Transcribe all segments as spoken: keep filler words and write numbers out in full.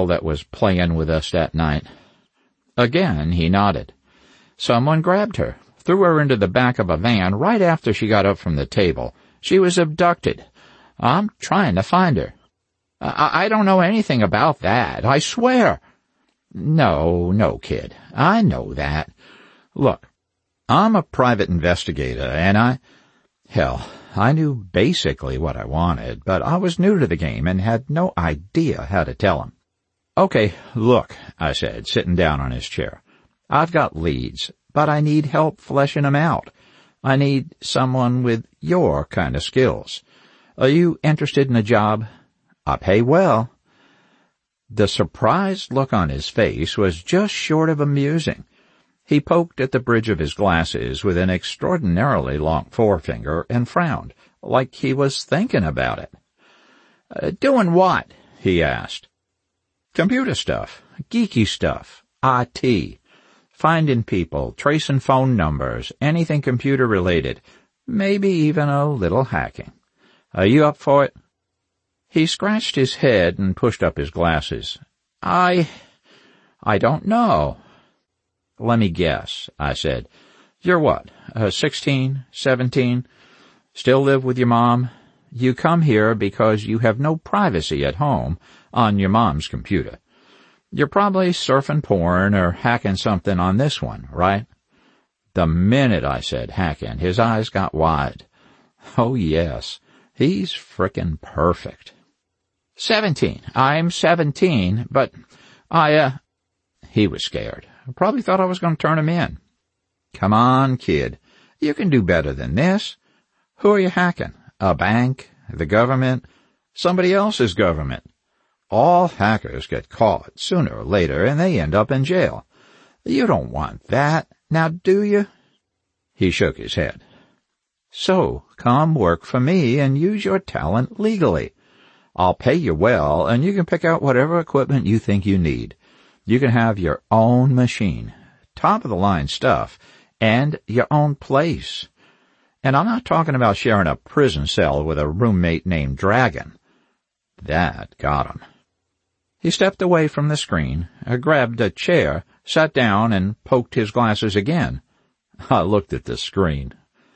girl that was playing with us that night?" Again he nodded. "Someone grabbed her, threw her into the back of a van right after she got up from the table. She was abducted. I'm trying to find her." I, I don't know anything about that, I swear." "No, no, kid, I know that. Look, I'm a private investigator, and I... Hell, I knew basically what I wanted, but I was new to the game and had no idea how to tell him." "Okay, look," I said, sitting down on his chair. "I've got leads, but I need help fleshing them out. I need someone with your kind of skills. Are you interested in a job? I pay well." The surprised look on his face was just short of amusing. He poked at the bridge of his glasses with an extraordinarily long forefinger and frowned, like he was thinking about it. Uh, "Doing what?" he asked. "Computer stuff, geeky stuff, I T. Finding people, tracing phone numbers, anything computer-related, maybe even a little hacking. Are you up for it?" He scratched his head and pushed up his glasses. I... I don't know." "Let me guess," I said. "You're what, uh, sixteen, seventeen? Still live with your mom? You come here because you have no privacy at home on your mom's computer. You're probably surfing porn or hacking something on this one, right?" The minute I said hacking, his eyes got wide. Oh, yes, he's frickin' perfect. Seventeen. I'm seventeen, but I, uh... He was scared. Probably thought I was going to turn him in. "Come on, kid. You can do better than this. Who are you hacking? A bank? The government? Somebody else's government? All hackers get caught sooner or later, and they end up in jail. You don't want that, now do you?" He shook his head. "So, come work for me and use your talent legally. I'll pay you well, and you can pick out whatever equipment you think you need. You can have your own machine, top-of-the-line stuff, and your own place. And I'm not talking about sharing a prison cell with a roommate named Dragon." That got him. He stepped away from the screen, uh, grabbed a chair, sat down, and poked his glasses again. I looked at the screen.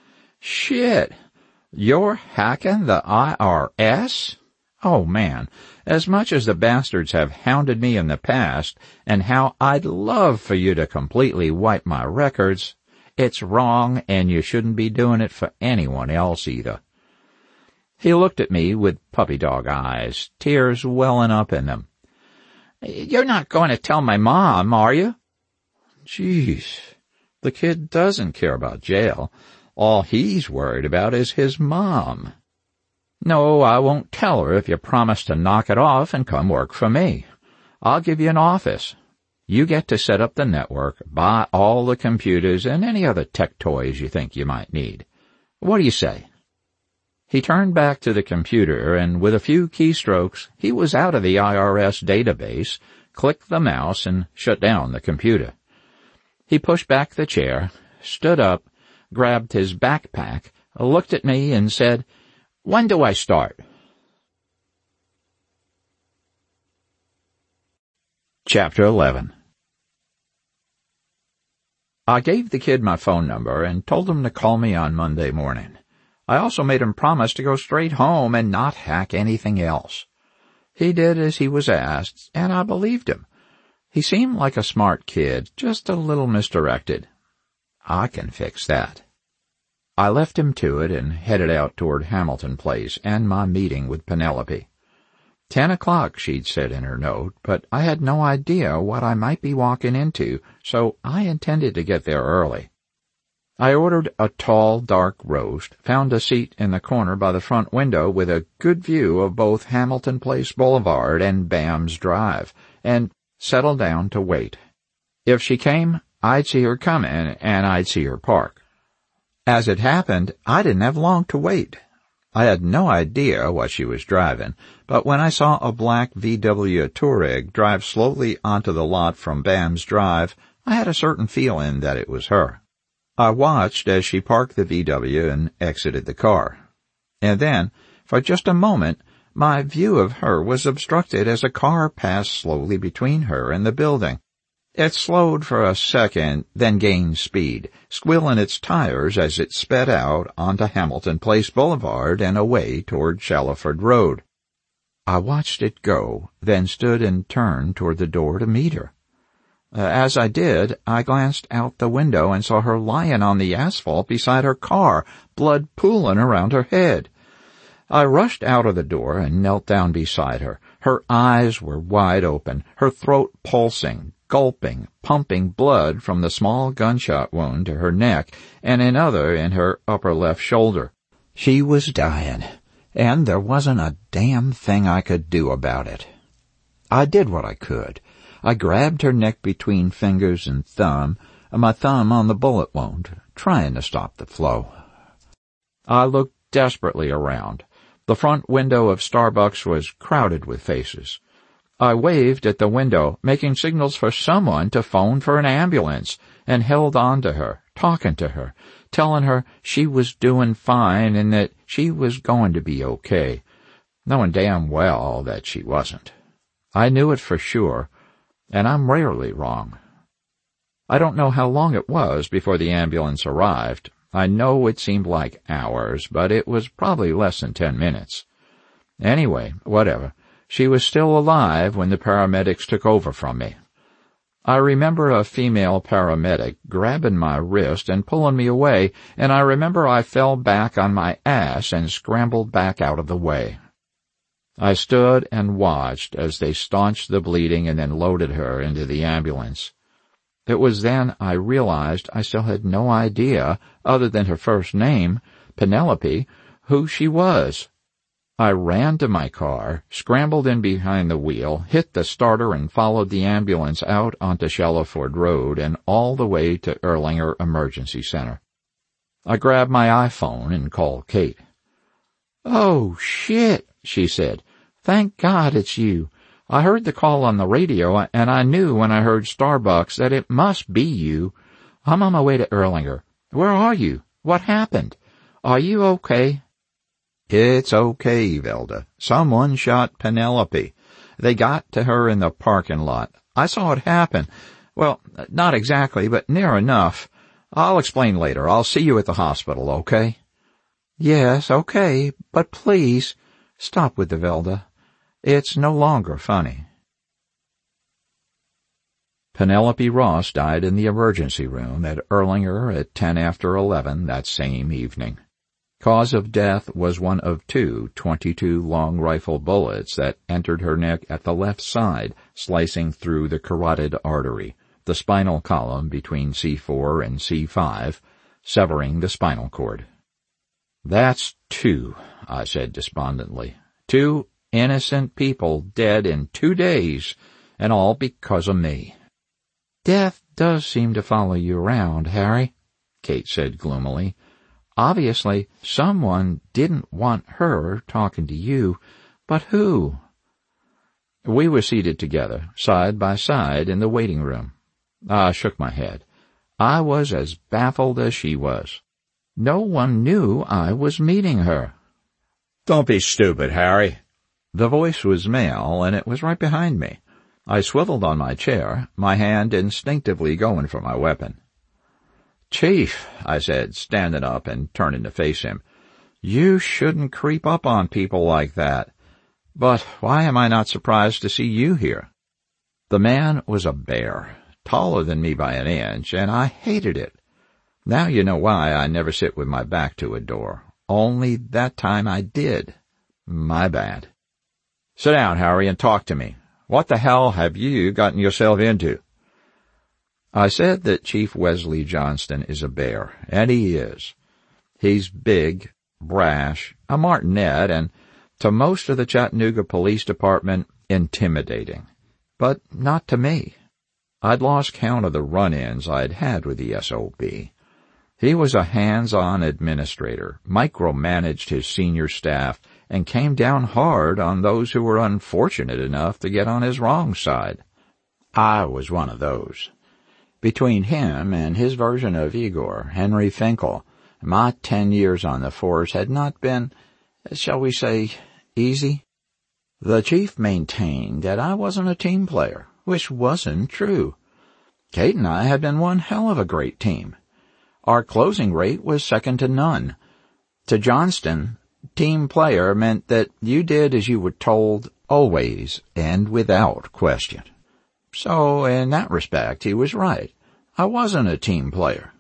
"Shit! You're hacking the I R S? Oh, man, as much as the bastards have hounded me in the past, and how I'd love for you to completely wipe my records, it's wrong, and you shouldn't be doing it for anyone else either." He looked at me with puppy dog eyes, tears welling up in them. "You're not going to tell my mom, are you?" Jeez, the kid doesn't care about jail. All he's worried about is his mom. "No, I won't tell her if you promise to knock it off and come work for me. I'll give you an office. You get to set up the network, buy all the computers and any other tech toys you think you might need. What do you say?" He turned back to the computer, and with a few keystrokes, he was out of the I R S database, clicked the mouse, and shut down the computer. He pushed back the chair, stood up, grabbed his backpack, looked at me, and said, "When do I start?" Chapter eleven. I gave the kid my phone number and told him to call me on Monday morning. I also made him promise to go straight home and not hack anything else. He did as he was asked, and I believed him. He seemed like a smart kid, just a little misdirected. I can fix that. I left him to it and headed out toward Hamilton Place and my meeting with Penelope. Ten o'clock, she'd said in her note, but I had no idea what I might be walking into, so I intended to get there early. I ordered a tall, dark roast, found a seat in the corner by the front window with a good view of both Hamilton Place Boulevard and Bams Drive, and settled down to wait. If she came, I'd see her come in, and I'd see her park. As it happened, I didn't have long to wait. I had no idea what she was driving, but when I saw a black V W Touareg drive slowly onto the lot from Bams Drive, I had a certain feeling that it was her. I watched as she parked the V W and exited the car. And then, for just a moment, My view of her was obstructed as a car passed slowly between her and the building. It slowed for a second, then gained speed, squealing its tires as it sped out onto Hamilton Place Boulevard and away toward Shallowford Road. I watched it go, then stood and turned toward the door to meet her. Uh, as I did, I glanced out the window and saw her lying on the asphalt beside her car, blood pooling around her head. I rushed out of the door and knelt down beside her. Her eyes were wide open, her throat pulsing, gulping, pumping blood from the small gunshot wound to her neck and another in her upper left shoulder. She was dying, and there wasn't a damn thing I could do about it. I did what I could. I grabbed her neck between fingers and thumb, my thumb on the bullet wound, trying to stop the flow. I looked desperately around. The front window of Starbucks was crowded with faces. I waved at the window, making signals for someone to phone for an ambulance, and held on to her, talking to her, telling her she was doing fine and that she was going to be okay, knowing damn well that she wasn't. I knew it for sure, and I'm rarely wrong. I don't know how long it was before the ambulance arrived. I know it seemed like hours, but it was probably less than ten minutes. Anyway, whatever. She was still alive when the paramedics took over from me. I remember a female paramedic grabbing my wrist and pulling me away, and I remember I fell back on my ass and scrambled back out of the way. I stood and watched as they staunched the bleeding and then loaded her into the ambulance. It was then I realized I still had no idea, other than her first name, Penelope, who she was. I ran to my car, scrambled in behind the wheel, hit the starter and followed the ambulance out onto Shallowford Road and all the way to Erlanger Emergency Center. I grabbed my iPhone and called Kate. "Oh, shit," she said. "Thank God it's you. I heard the call on the radio, and I knew when I heard Starbucks that it must be you. I'm on my way to Erlanger. Where are you? What happened? Are you okay?" "It's okay, Velda. Someone shot Penelope. They got to her in the parking lot. I saw it happen. Well, not exactly, but near enough. I'll explain later. I'll see you at the hospital, okay?" "Yes, okay, but please, stop with the Velda. It's no longer funny." Penelope Ross died in the emergency room at Erlanger at ten after eleven that same evening. Cause of death was one of two twenty-two long rifle bullets that entered her neck at the left side, slicing through the carotid artery, the spinal column between C four and C five, severing the spinal cord. "That's two," I said despondently. "Two innocent people dead in two days, and all because of me." "Death does seem to follow you around, Harry," Kate said gloomily. "Obviously, someone didn't want her talking to you, but who?" We were seated together, side by side, in the waiting room. I shook my head. I was as baffled as she was. No one knew I was meeting her. "Don't be stupid, Harry." The voice was male, and it was right behind me. I swiveled on my chair, my hand instinctively going for my weapon. "Chief," I said, standing up and turning to face him, "you shouldn't creep up on people like that. But why am I not surprised to see you here?" The man was a bear, taller than me by an inch, and I hated it. Now you know why I never sit with my back to a door. Only that time I did. My bad. "Sit down, Harry, and talk to me. What the hell have you gotten yourself into?" I said that Chief Wesley Johnston is a bear, and he is. He's big, brash, a martinet, and, to most of the Chattanooga Police Department, intimidating. But not to me. I'd lost count of the run-ins I'd had with the S O B. He was a hands-on administrator, micromanaged his senior staff, and came down hard on those who were unfortunate enough to get on his wrong side. I was one of those. Between him and his version of Igor, Henry Finkel, my ten years on the force had not been, shall we say, easy. The chief maintained that I wasn't a team player, which wasn't true. Kate and I had been one hell of a great team. Our closing rate was second to none. To Johnston, team player meant that you did as you were told, always and without question. So, in that respect, he was right. I wasn't a team player.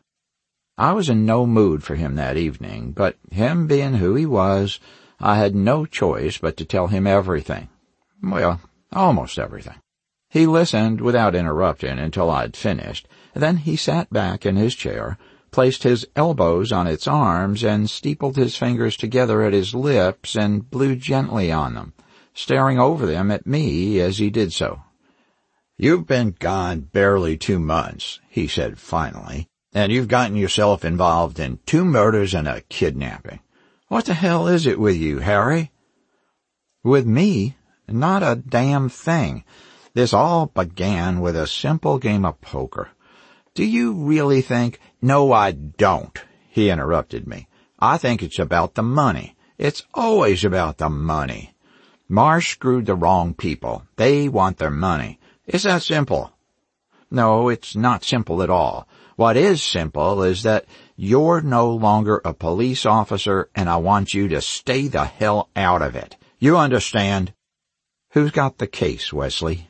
I was in no mood for him that evening, but him being who he was, I had no choice but to tell him everything. Well, almost everything. He listened without interrupting until I'd finished. Then he sat back in his chair, placed his elbows on its arms, and steepled his fingers together at his lips and blew gently on them, staring over them at me as he did so. "You've been gone barely two months," he said finally, "and you've gotten yourself involved in two murders and a kidnapping. What the hell is it with you, Harry?" "With me? Not a damn thing. This all began with a simple game of poker. Do you really think—" "No, I don't," he interrupted me. "I think it's about the money. It's always about the money. Marsh screwed the wrong people. They want their money. It's that simple." "No, it's not simple at all. What is simple is that you're no longer a police officer, and I want you to stay the hell out of it. You understand?" "Who's got the case, Wesley?"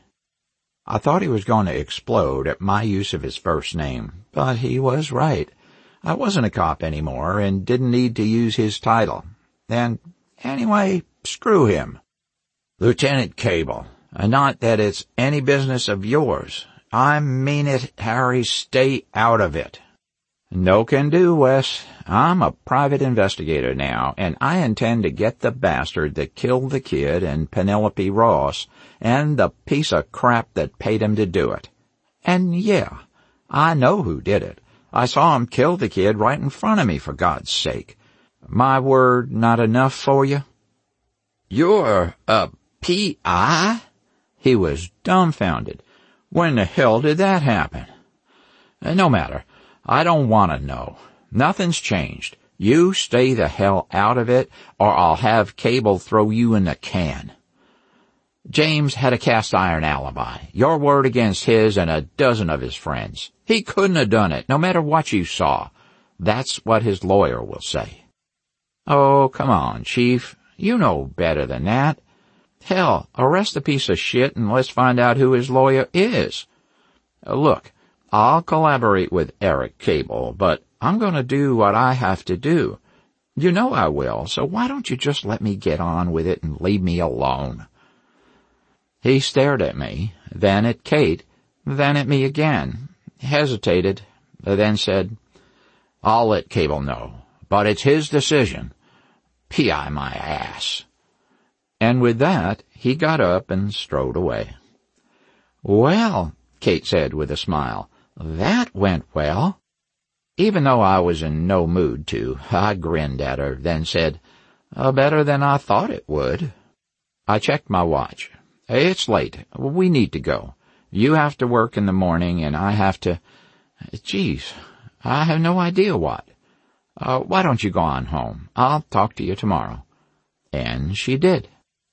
I thought he was going to explode at my use of his first name, but he was right. I wasn't a cop anymore and didn't need to use his title. And anyway, screw him. "Lieutenant Cable, not that it's any business of yours. I mean it, Harry. Stay out of it." "No can do, Wes. I'm a private investigator now, and I intend to get the bastard that killed the kid and Penelope Ross, and the piece of crap that paid him to do it. And yeah, I know who did it. I saw him kill the kid right in front of me, for God's sake. My word not enough for you?" "You're a P I? He was dumbfounded. "When the hell did that happen?" "No matter. I don't want to know. Nothing's changed. You stay the hell out of it, or I'll have Cable throw you in the can." "James had a cast-iron alibi. Your word against his and a dozen of his friends. He couldn't have done it, no matter what you saw. That's what his lawyer will say." "Oh, come on, Chief. You know better than that. Hell, arrest the piece of shit and let's find out who his lawyer is. Uh, look, I'll collaborate with Eric Cable, but I'm going to do what I have to do. You know I will, so why don't you just let me get on with it and leave me alone?" He stared at me, then at Kate, then at me again, hesitated, then said, "I'll let Cable know, but it's his decision. P I my ass." And with that, he got up and strode away. "Well," Kate said with a smile, "that went well." Even though I was in no mood to, I grinned at her, then said, uh, "Better than I thought it would." I checked my watch. "It's late. We need to go. You have to work in the morning, and I have to— Geez, I have no idea what. Uh, why don't you go on home? I'll talk to you tomorrow." And she did.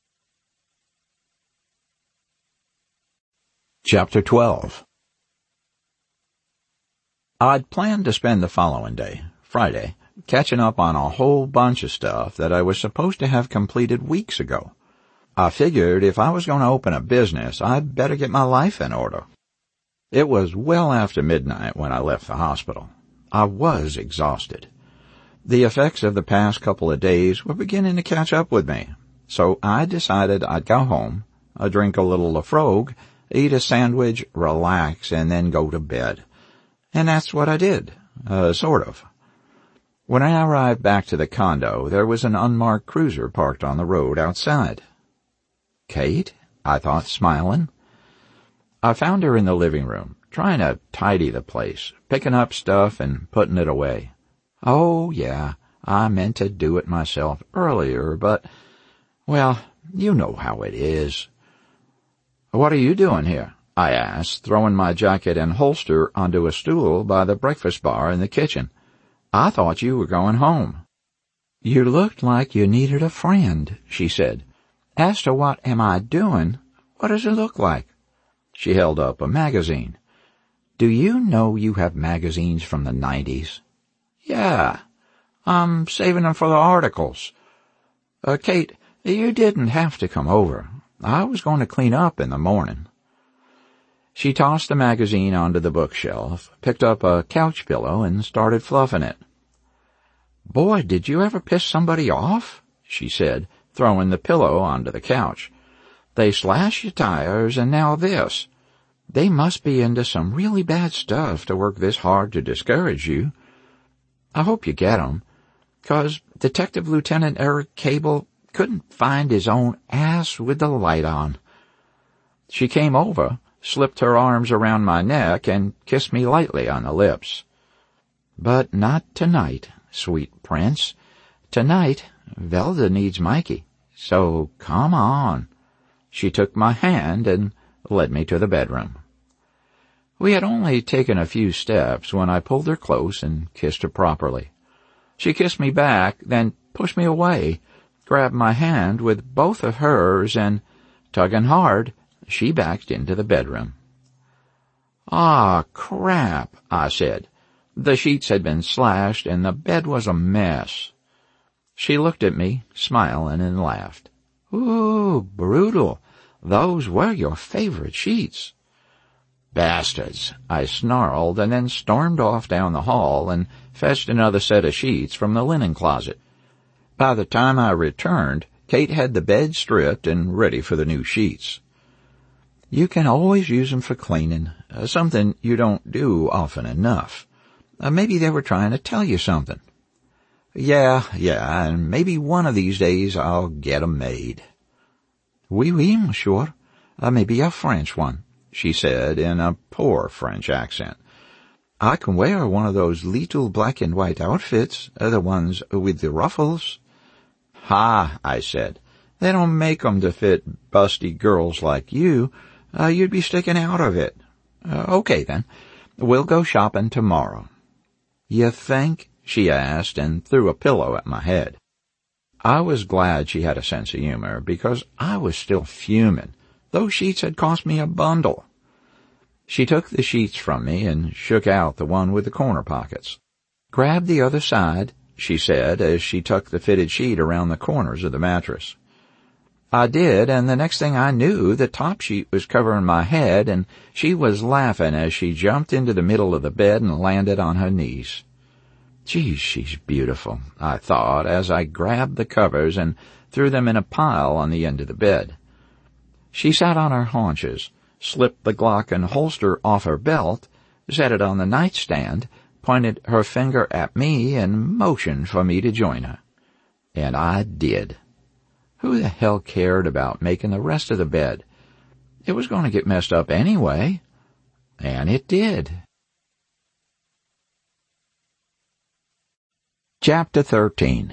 Chapter twelve. I'd planned to spend the following day, Friday, catching up on a whole bunch of stuff that I was supposed to have completed weeks ago. I figured if I was going to open a business, I'd better get my life in order. It was well after midnight when I left the hospital. I was exhausted. The effects of the past couple of days were beginning to catch up with me, so I decided I'd go home, I'd drink a little Lafrogue, eat a sandwich, relax, and then go to bed. And that's what I did, uh, sort of. When I arrived back to the condo, there was an unmarked cruiser parked on the road outside. "Kate?" I thought, smiling. I found her in the living room, trying to tidy the place, picking up stuff and putting it away. "Oh, yeah, I meant to do it myself earlier, but, well, you know how it is." "What are you doing here?" I asked, throwing my jacket and holster onto a stool by the breakfast bar in the kitchen. "I thought you were going home." "You looked like you needed a friend," she said. As to what am I doing, what does it look like? She held up a magazine. Do you know you have magazines from the nineties? Yeah, I'm saving them for the articles. Uh, Kate, you didn't have to come over. I was going to clean up in the morning. She tossed the magazine onto the bookshelf, picked up a couch pillow, and started fluffing it. Boy, did you ever piss somebody off? She said, throwing the pillow onto the couch. They slash your tires, and now this. They must be into some really bad stuff to work this hard to discourage you. I hope you get 'em, 'cause Detective Lieutenant Eric Cable couldn't find his own ass with the light on. She came over, slipped her arms around my neck, and kissed me lightly on the lips. But not tonight, sweet prince. Tonight, Velda needs Mikey, so come on. She took my hand and led me to the bedroom. We had only taken a few steps when I pulled her close and kissed her properly. She kissed me back, then pushed me away, grabbed my hand with both of hers, and, tugging hard, she backed into the bedroom. Ah, crap, I said. The sheets had been slashed, and the bed was a mess. She looked at me, smiling, and laughed. Ooh, brutal. Those were your favorite sheets. Bastards, I snarled, and then stormed off down the hall and fetched another set of sheets from the linen closet. By the time I returned, Kate had the bed stripped and ready for the new sheets. You can always use them for cleaning, uh, something you don't do often enough. Uh, maybe they were trying to tell you something. Yeah, yeah, and maybe one of these days I'll get 'em made. Oui, oui, monsieur. Uh, maybe a French one, she said in a poor French accent. I can wear one of those little black and white outfits, uh, the ones with the ruffles. Ha, I said. They don't make 'em to fit busty girls like you. Uh, you'd be sticking out of it. Uh, okay, then. We'll go shopping tomorrow. You think? She asked and threw a pillow at my head. I was glad she had a sense of humor because I was still fuming. Those sheets had cost me a bundle. She took the sheets from me and shook out the one with the corner pockets. Grab the other side, she said as she tucked the fitted sheet around the corners of the mattress. I did, and the next thing I knew, the top sheet was covering my head, and she was laughing as she jumped into the middle of the bed and landed on her knees. Gee, she's beautiful, I thought, as I grabbed the covers and threw them in a pile on the end of the bed. She sat on her haunches, slipped the Glock and holster off her belt, set it on the nightstand, pointed her finger at me, and motioned for me to join her. And I did. Who the hell cared about making the rest of the bed? It was going to get messed up anyway. And it did. Chapter thirteen.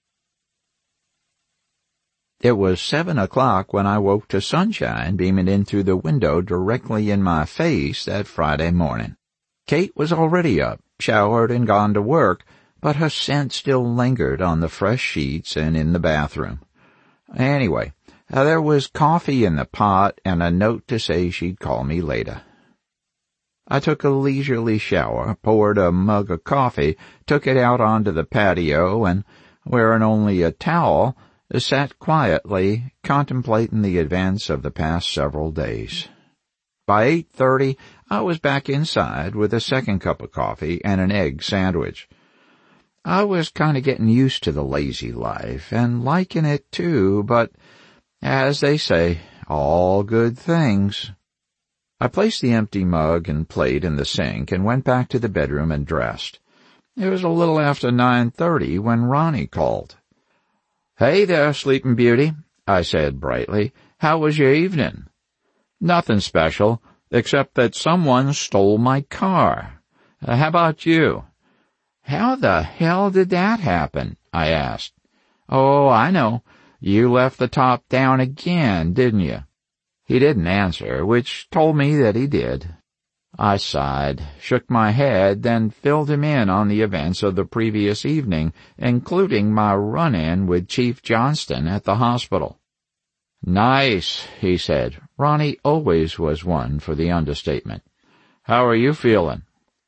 It was seven o'clock when I woke to sunshine beaming in through the window directly in my face that Friday morning. Kate was already up, showered, and gone to work, but her scent still lingered on the fresh sheets and in the bathroom. Anyway, uh, there was coffee in the pot and a note to say she'd call me later. I took a leisurely shower, poured a mug of coffee, took it out onto the patio, and, wearing only a towel, sat quietly, contemplating the events of the past several days. By eight thirty, I was back inside with a second cup of coffee and an egg sandwich. I was kind of getting used to the lazy life, and liking it too, but, as they say, all good things. I placed the empty mug and plate in the sink and went back to the bedroom and dressed. It was a little after nine thirty when Ronnie called. "Hey there, Sleeping Beauty," I said brightly. "How was your evening?" "Nothing special, except that someone stole my car. Uh, how about you?" "How the hell did that happen?" I asked. "Oh, I know. You left the top down again, didn't you?" He didn't answer, which told me that he did. I sighed, shook my head, then filled him in on the events of the previous evening, including my run-in with Chief Johnston at the hospital. Nice, he said. Ronnie always was one for the understatement. How are you feeling?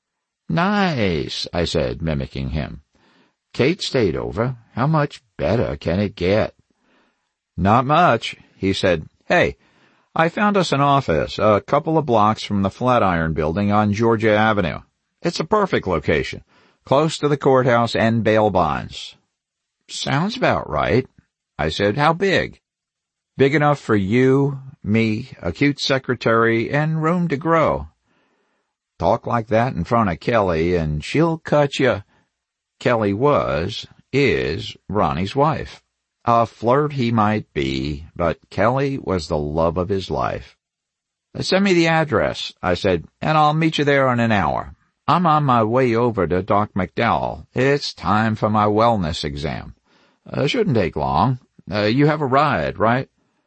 Nice, I said, mimicking him. Kate stayed over. How much better can it get? Not much, he said. Hey, I found us an office a couple of blocks from the Flatiron Building on Georgia Avenue. It's a perfect location, close to the courthouse and bail bonds. Sounds about right, I said. How big? Big enough for you, me, a cute secretary, and room to grow. Talk like that in front of Kelly and she'll cut you. Kelly was, is, Ronnie's wife. A flirt he might be, but Kelly was the love of his life. Send me the address, I said, and I'll meet you there in an hour. I'm on my way over to Doc McDowell. It's time for my wellness exam. Uh, shouldn't take long. Uh, you have a ride, right?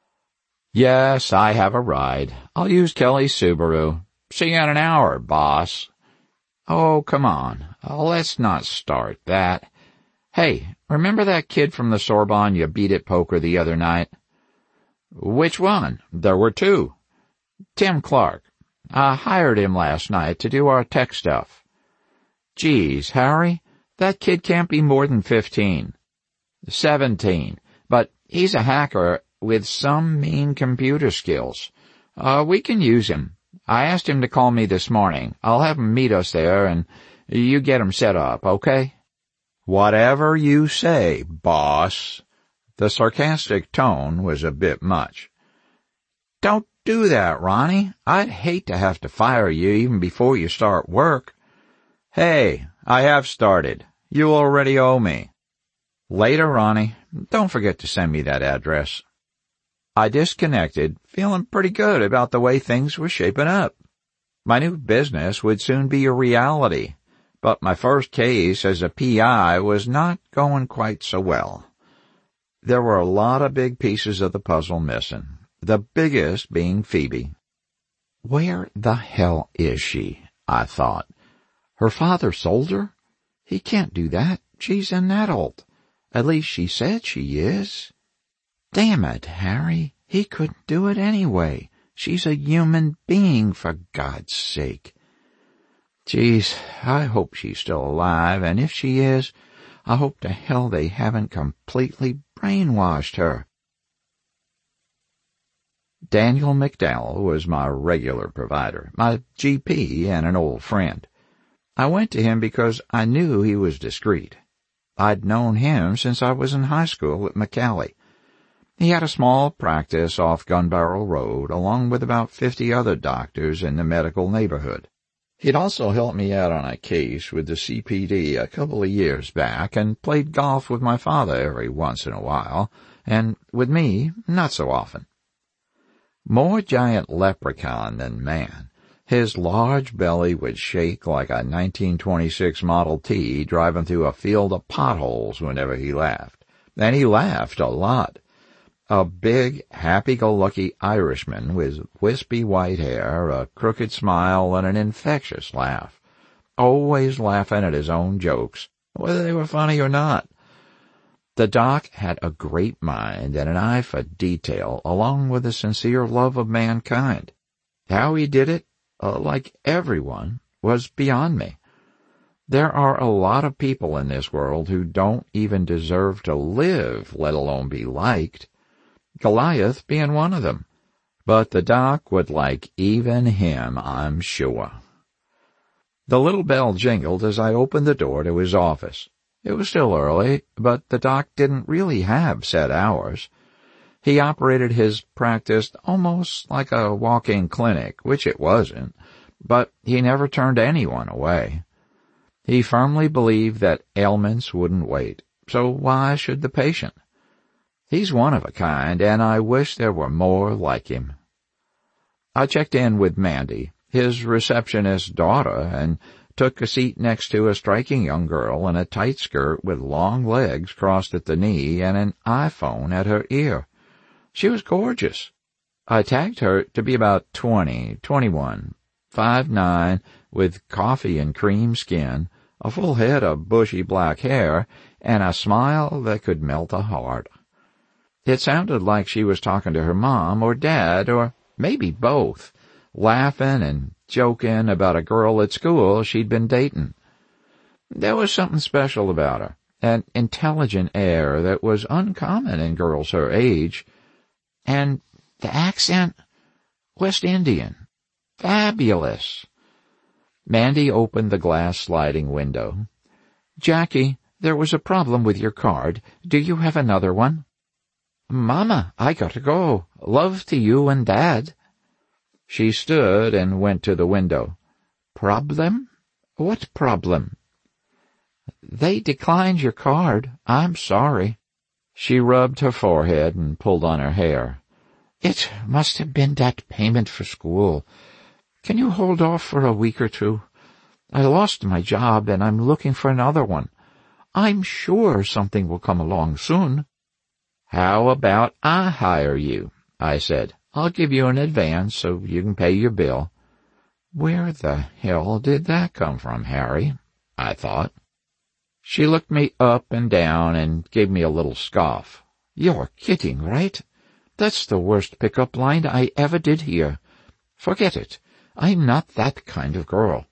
Yes, I have a ride. I'll use Kelly's Subaru. See you in an hour, boss. Oh, come on. Uh, let's not start that. Hey, remember that kid from the Sorbonne you beat at poker the other night? Which one? There were two. Tim Clark. I hired him last night to do our tech stuff. Geez, Harry, that kid can't be more than fifteen. Seventeen. But he's a hacker with some mean computer skills. Uh, we can use him. I asked him to call me this morning. I'll have him meet us there and you get him set up, okay? Whatever you say, boss. The sarcastic tone was a bit much. Don't do that, Ronnie. I'd hate to have to fire you even before you start work. Hey, I have started. You already owe me. Later, Ronnie. Don't forget to send me that address. I disconnected, feeling pretty good about the way things were shaping up. My new business would soon be a reality, but my first case as a P I was not going quite so well. There were a lot of big pieces of the puzzle missing, the biggest being Phoebe. Where the hell is she? I thought. Her father sold her? He can't do that. She's an adult. At least she said she is. Damn it, Harry. He couldn't do it anyway. She's a human being, for God's sake. Geez, I hope she's still alive, and if she is, I hope to hell they haven't completely brainwashed her. Daniel McDowell was my regular provider, my G P and an old friend. I went to him because I knew he was discreet. I'd known him since I was in high school at McCallie. He had a small practice off Gun Barrel Road, along with about fifty other doctors in the medical neighborhood. He'd also helped me out on a case with the C P D a couple of years back and played golf with my father every once in a while, and with me, not so often. More giant leprechaun than man, his large belly would shake like a nineteen twenty-six Model T driving through a field of potholes whenever he laughed. And he laughed a lot. A big, happy-go-lucky Irishman with wispy white hair, a crooked smile, and an infectious laugh. Always laughing at his own jokes, whether they were funny or not. The doc had a great mind and an eye for detail, along with a sincere love of mankind. How he did it, uh, like everyone, was beyond me. There are a lot of people in this world who don't even deserve to live, let alone be liked. Goliath being one of them. But the doc would like even him, I'm sure. The little bell jingled as I opened the door to his office. It was still early, but the doc didn't really have set hours. He operated his practice almost like a walk-in clinic, which it wasn't, but he never turned anyone away. He firmly believed that ailments wouldn't wait, so why should the patient? He's one of a kind, and I wish there were more like him. I checked in with Mandy, his receptionist's daughter, and took a seat next to a striking young girl in a tight skirt with long legs crossed at the knee and an iPhone at her ear. She was gorgeous. I tagged her to be about twenty, twenty-one, five nine, with coffee and cream skin, a full head of bushy black hair, and a smile that could melt a heart. It sounded like she was talking to her mom or dad, or maybe both, laughing and joking about a girl at school she'd been dating. There was something special about her, an intelligent air that was uncommon in girls her age. And the accent, West Indian. Fabulous. Mandy opened the glass sliding window. "Jackie, there was a problem with your card. Do you have another one?" "Mama, I gotta go. Love to you and Dad." She stood and went to the window. "Problem? What problem?" "They declined your card. I'm sorry." She rubbed her forehead and pulled on her hair. "It must have been that payment for school. Can you hold off for a week or two? I lost my job and I'm looking for another one. I'm sure something will come along soon." "How about I hire you?" I said. "I'll give you an advance so you can pay your bill." Where the hell did that come from, Harry? I thought. She looked me up and down and gave me a little scoff. "You're kidding, right? That's the worst pickup line I ever did hear. Forget it. I'm not that kind of girl."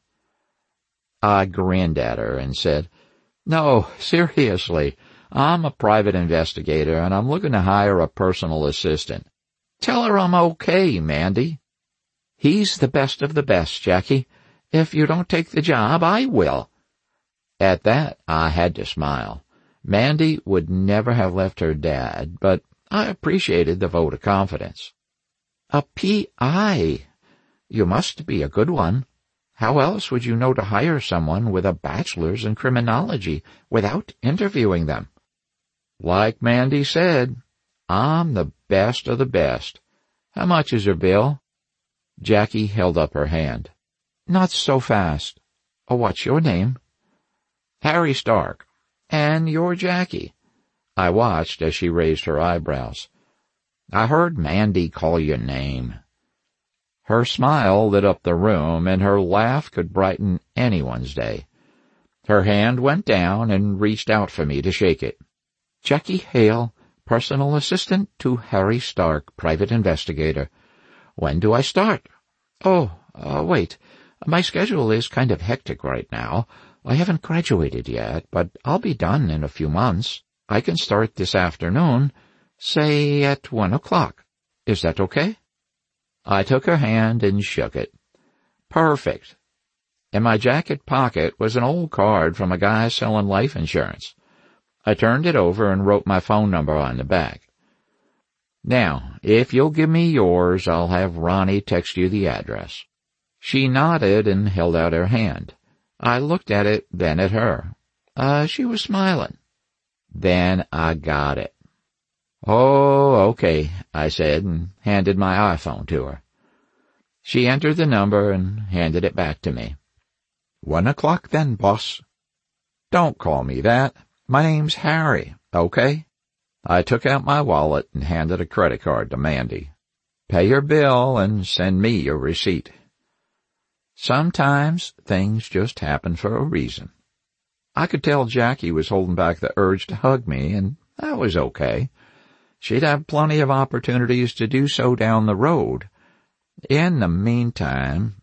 I grinned at her and said, "No, seriously, I'm a private investigator and I'm looking to hire a personal assistant. Tell her I'm okay, Mandy." "He's the best of the best, Jackie. If you don't take the job, I will." At that, I had to smile. Mandy would never have left her dad, but I appreciated the vote of confidence. "A P I? You must be a good one. How else would you know to hire someone with a bachelor's in criminology without interviewing them?" "Like Mandy said, I'm the best of the best. How much is your bill?" Jackie held up her hand. "Not so fast. Oh, what's your name?" "Harry Stark. And you're Jackie." I watched as she raised her eyebrows. "I heard Mandy call your name." Her smile lit up the room, and her laugh could brighten anyone's day. Her hand went down and reached out for me to shake it. "Jackie Hale, personal assistant to Harry Stark, private investigator. When do I start?" "Oh, uh, wait. My schedule is kind of hectic right now. I haven't graduated yet, but I'll be done in a few months. I can start this afternoon, say at one o'clock. Is that okay?" I took her hand and shook it. "Perfect." In my jacket pocket was an old card from a guy selling life insurance. I turned it over and wrote my phone number on the back. "Now, if you'll give me yours, I'll have Ronnie text you the address." She nodded and held out her hand. I looked at it, then at her. Uh, she was smiling. Then I got it. "Oh, okay," I said, and handed my iPhone to her. She entered the number and handed it back to me. "One o'clock then, boss." "Don't call me that. My name's Harry, okay?" I took out my wallet and handed a credit card to Mandy. "Pay your bill and send me your receipt." Sometimes things just happen for a reason. I could tell Jackie was holding back the urge to hug me, and that was okay. She'd have plenty of opportunities to do so down the road. In the meantime...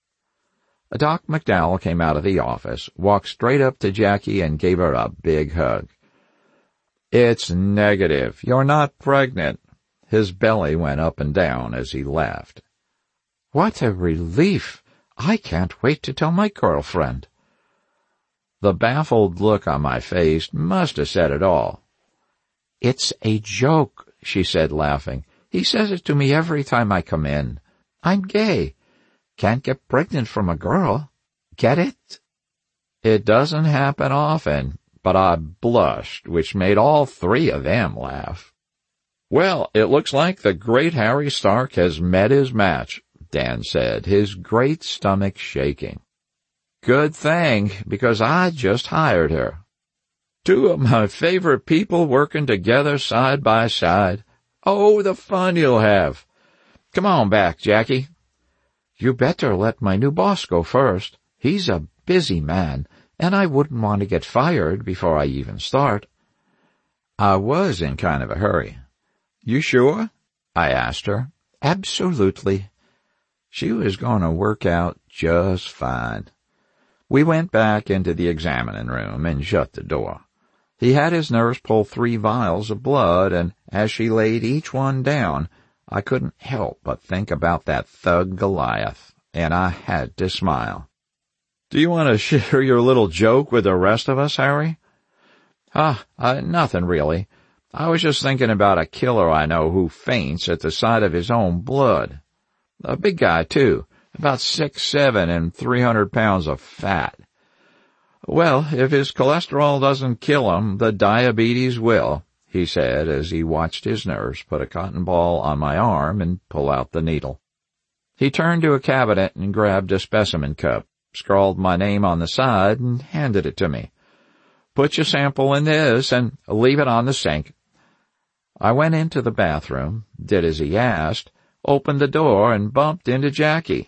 Doc McDowell came out of the office, walked straight up to Jackie, and gave her a big hug. "It's negative. You're not pregnant." His belly went up and down as he laughed. "What a relief. I can't wait to tell my girlfriend." The baffled look on my face must have said it all. "It's a joke," she said, laughing. "He says it to me every time I come in. I'm gay. Can't get pregnant from a girl. Get it?" It doesn't happen often, but I blushed, which made all three of them laugh. "Well, it looks like the great Harry Stark has met his match," Dan said, his great stomach shaking. "Good thing, because I just hired her. Two of my favorite people working together side by side. Oh, the fun you'll have. Come on back, Jackie." "You better let my new boss go first. He's a busy man, and I wouldn't want to get fired before I even start." I was in kind of a hurry. You sure? I asked her. Absolutely. She was going to work out just fine. We went back into the examining room and shut the door. He had his nurse pull three vials of blood, and as she laid each one down, I couldn't help but think about that thug Goliath, and I had to smile. Do you want to share your little joke with the rest of us, Harry? Ah, uh, nothing really. I was just thinking about a killer I know who faints at the sight of his own blood. A big guy, too, about six seven and three hundred pounds of fat. Well, if his cholesterol doesn't kill him, the diabetes will, he said as he watched his nurse put a cotton ball on my arm and pull out the needle. He turned to a cabinet and grabbed a specimen cup, scrawled my name on the side, and handed it to me. Put your sample in this and leave it on the sink. I went into the bathroom, did as he asked, opened the door, and bumped into Jackie.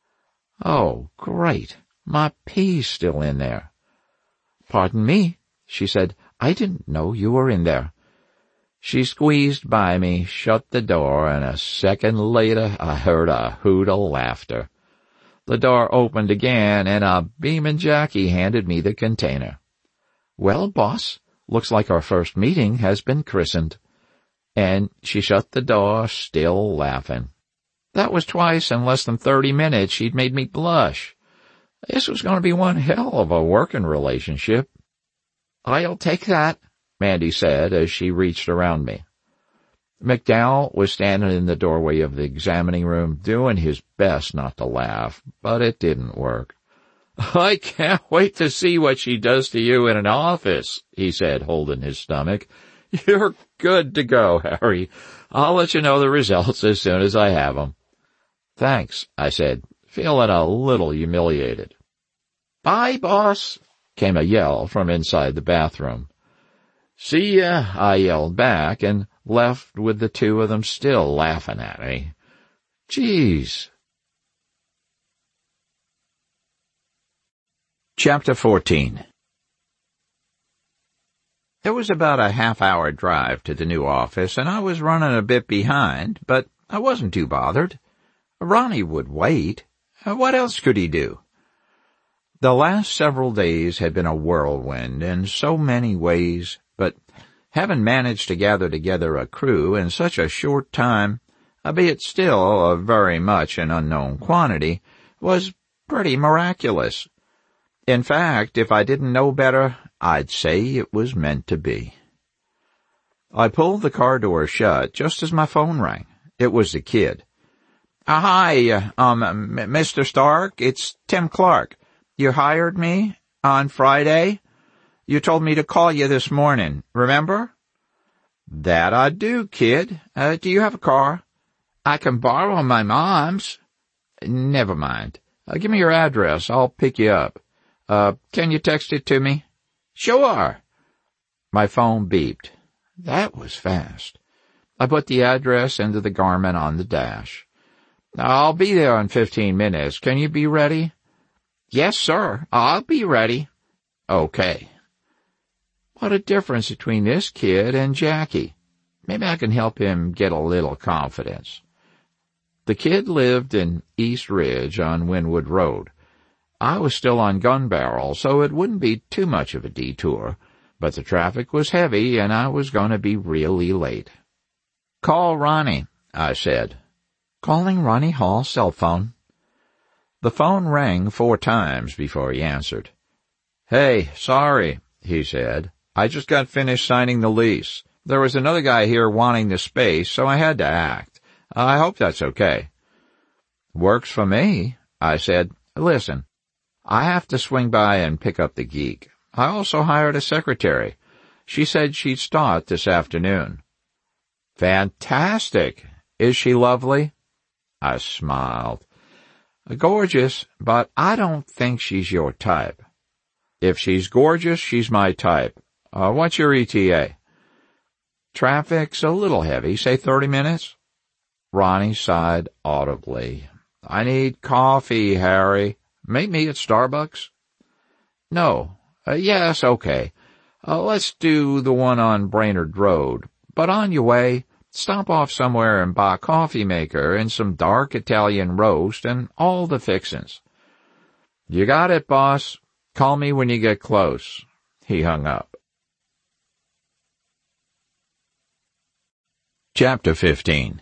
Oh, great. My pee's still in there. Pardon me, she said. I didn't know you were in there. She squeezed by me, shut the door, and a second later I heard a hoot of laughter. The door opened again, and a beaming Jackie handed me the container. Well, boss, looks like our first meeting has been christened. And she shut the door, still laughing. That was twice in less than thirty minutes she'd made me blush. This was going to be one hell of a working relationship. I'll take that, Mandy said as she reached around me. McDowell was standing in the doorway of the examining room, doing his best not to laugh, but it didn't work. I can't wait to see what she does to you in an office, he said, holding his stomach. You're good to go, Harry. I'll let you know the results as soon as I have them. Thanks, I said, feeling a little humiliated. Bye, boss, came a yell from inside the bathroom. See ya, I yelled back and left with the two of them still laughing at me. Geez. Chapter fourteen. It was about a half-hour drive to the new office, and I was running a bit behind, but I wasn't too bothered. Ronnie would wait. What else could he do? The last several days had been a whirlwind in so many ways, but having managed to gather together a crew in such a short time, albeit still a very much an unknown quantity, was pretty miraculous. In fact, if I didn't know better, I'd say it was meant to be. I pulled the car door shut just as my phone rang. It was the kid. Uh, hi, um, Mister Stark, it's Tim Clark. You hired me on Friday? You told me to call you this morning, remember? That I do, kid. Uh, do you have a car? I can borrow my mom's. Never mind. Uh, give me your address. I'll pick you up. Uh, can you text it to me? Sure. My phone beeped. That was fast. I put the address into the Garmin on the dash. I'll be there in fifteen minutes. Can you be ready? Yes, sir. I'll be ready. Okay. What a difference between this kid and Jackie. Maybe I can help him get a little confidence. The kid lived in East Ridge on Wynwood Road. I was still on Gun Barrel, so it wouldn't be too much of a detour, but the traffic was heavy and I was going to be really late. Call Ronnie, I said. Calling Ronnie Hall's cell phone. The phone rang four times before he answered. Hey, sorry, he said. I just got finished signing the lease. There was another guy here wanting the space, so I had to act. I hope that's okay. Works for me, I said. Listen, I have to swing by and pick up the geek. I also hired a secretary. She said she'd start this afternoon. Fantastic. Is she lovely? I smiled. Gorgeous, but I don't think she's your type. If she's gorgeous, she's my type. Uh, what's your E T A? Traffic's a little heavy, say thirty minutes. Ronnie sighed audibly. I need coffee, Harry. Meet me at Starbucks? No. Uh, yes, okay. Uh, let's do the one on Brainerd Road. But on your way, Stop off somewhere and buy a coffee maker and some dark Italian roast and all the fixins." "You got it, boss. Call me when you get close." He hung up. Chapter fifteen.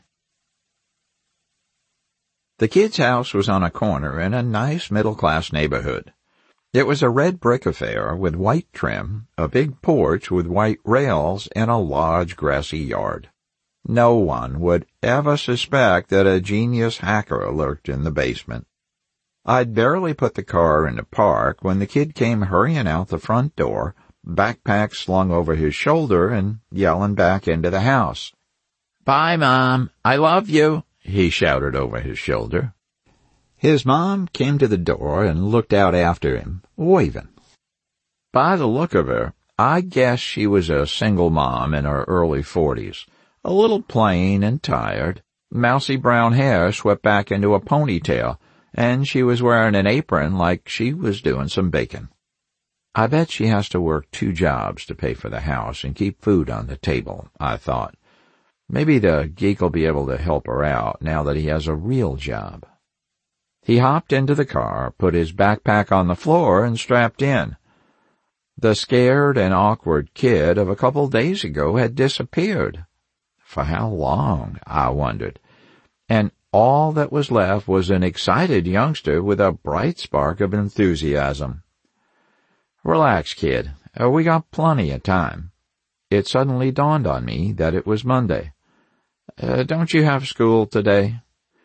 The kid's house was on a corner in a nice middle-class neighborhood. It was a red brick affair with white trim, a big porch with white rails, and a large grassy yard. No one would ever suspect that a genius hacker lurked in the basement. I'd barely put the car in the park when the kid came hurrying out the front door, backpack slung over his shoulder, and yelling back into the house. "Bye, Mom. I love you," he shouted over his shoulder. His mom came to the door and looked out after him, waving. By the look of her, I guessed she was a single mom in her early forties, a little plain and tired, mousy brown hair swept back into a ponytail, and she was wearing an apron like she was doing some baking. I bet she has to work two jobs to pay for the house and keep food on the table, I thought. Maybe the geek will be able to help her out now that he has a real job. He hopped into the car, put his backpack on the floor, and strapped in. The scared and awkward kid of a couple days ago had disappeared. For how long, I wondered. And all that was left was an excited youngster with a bright spark of enthusiasm. "Relax, kid. Uh, we got plenty of time." It suddenly dawned on me that it was Monday. Uh, don't you have school today?"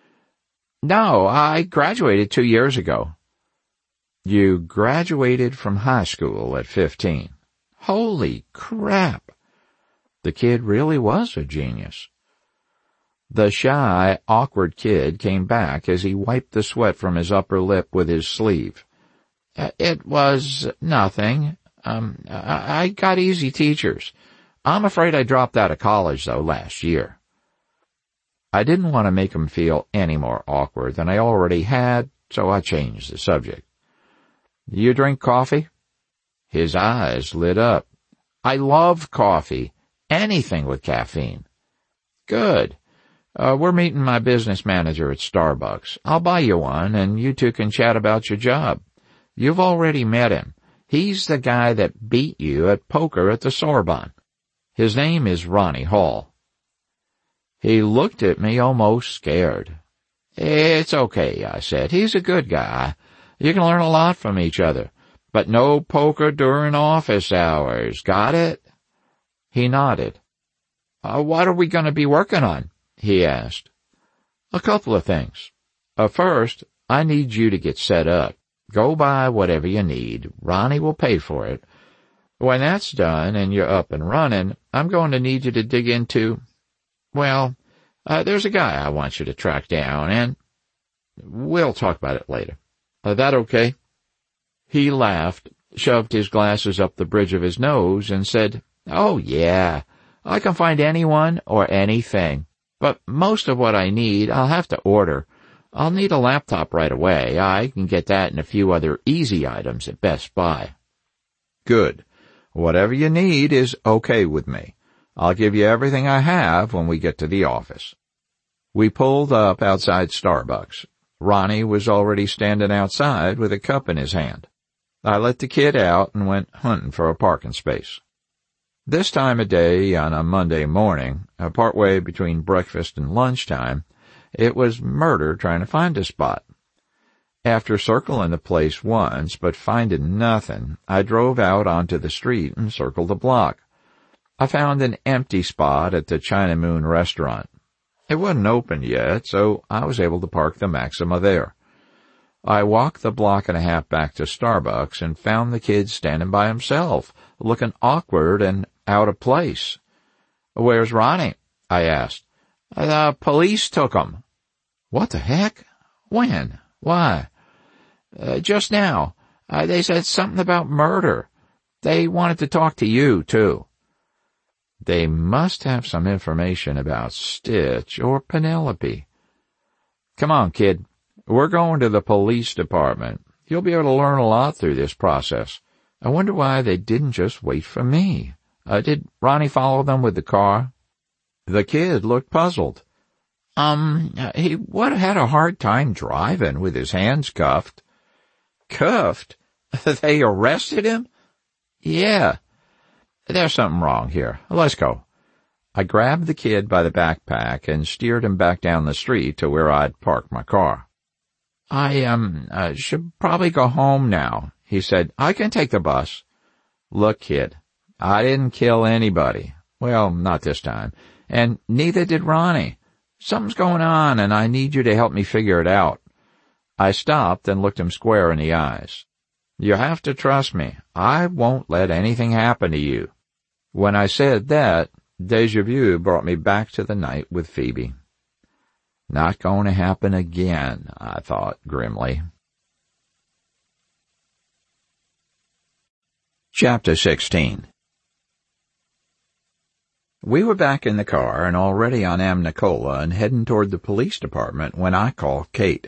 "No, I graduated two years ago." "You graduated from high school at fifteen. Holy crap!" The kid really was a genius. The shy, awkward kid came back as he wiped the sweat from his upper lip with his sleeve. Uh, "It was nothing. Um, I, I got easy teachers. I'm afraid I dropped out of college, though, last year." I didn't want to make him feel any more awkward than I already had, so I changed the subject. "You drink coffee?" His eyes lit up. "I love coffee. Anything with caffeine." "Good. Uh, we're meeting my business manager at Starbucks. I'll buy you one, and you two can chat about your job. You've already met him. He's the guy that beat you at poker at the Sorbonne. His name is Ronnie Hall." He looked at me almost scared. "It's okay," I said. "He's a good guy. You can learn a lot from each other. But no poker during office hours. Got it?" He nodded. Uh, what are we going to be working on?" he asked. "A couple of things. Uh, first, I need you to get set up. Go buy whatever you need. Ronnie will pay for it. When that's done and you're up and running, I'm going to need you to dig into... Well, uh, there's a guy I want you to track down, and we'll talk about it later. Is that okay?" He laughed, shoved his glasses up the bridge of his nose, and said, "Oh, yeah, I can find anyone or anything. But most of what I need I'll have to order. I'll need a laptop right away. I can get that and a few other easy items at Best Buy." "Good. Whatever you need is okay with me. I'll give you everything I have when we get to the office." We pulled up outside Starbucks. Ronnie was already standing outside with a cup in his hand. I let the kid out and went hunting for a parking space. This time of day on a Monday morning, uh, partway between breakfast and lunchtime, it was murder trying to find a spot. After circling the place once but finding nothing, I drove out onto the street and circled the block. I found an empty spot at the China Moon restaurant. It wasn't open yet, so I was able to park the Maxima there. I walked the block and a half back to Starbucks and found the kid standing by himself, looking awkward and out of place. "Where's Ronnie?" I asked. "The police took him." "What the heck? When? Why?" Uh, just now. Uh, they said something about murder. They wanted to talk to you, too." They must have some information about Stitch or Penelope. "Come on, kid. We're going to the police department. You'll be able to learn a lot through this process. I wonder why they didn't just wait for me. Uh, did Ronnie follow them with the car?" The kid looked puzzled. Um, he would have had a hard time driving with his hands cuffed. Cuffed? They arrested him? Yeah. There's something wrong here. Let's go. I grabbed the kid by the backpack and steered him back down the street to where I'd parked my car. I, um, uh, should probably go home now, he said. I can take the bus. Look, kid, I didn't kill anybody. Well, not this time. And neither did Ronnie. Something's going on, and I need you to help me figure it out. I stopped and looked him square in the eyes. You have to trust me. I won't let anything happen to you. When I said that, déjà vu brought me back to the night with Phoebe. Not going to happen again, I thought grimly. Chapter sixteen. We were back in the car and already on Amnicola and heading toward the police department when I called Kate.